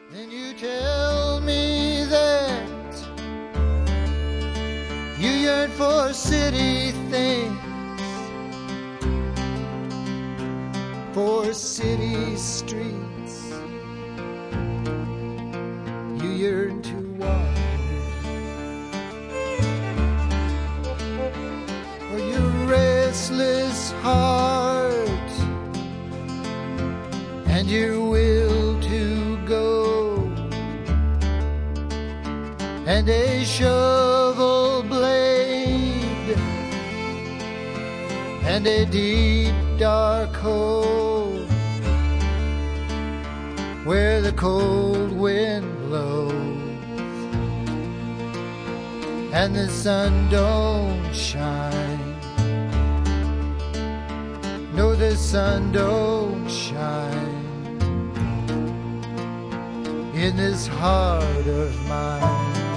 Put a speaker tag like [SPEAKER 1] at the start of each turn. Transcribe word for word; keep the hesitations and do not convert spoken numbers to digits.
[SPEAKER 1] Then you tell me that you yearn for city things, for city streets. You yearn to walk for your restless heart and your will to go, and a shovel blade and a deep dark hole where the cold wind blows and the sun don't shine. No, the sun don't shine in this heart of mine.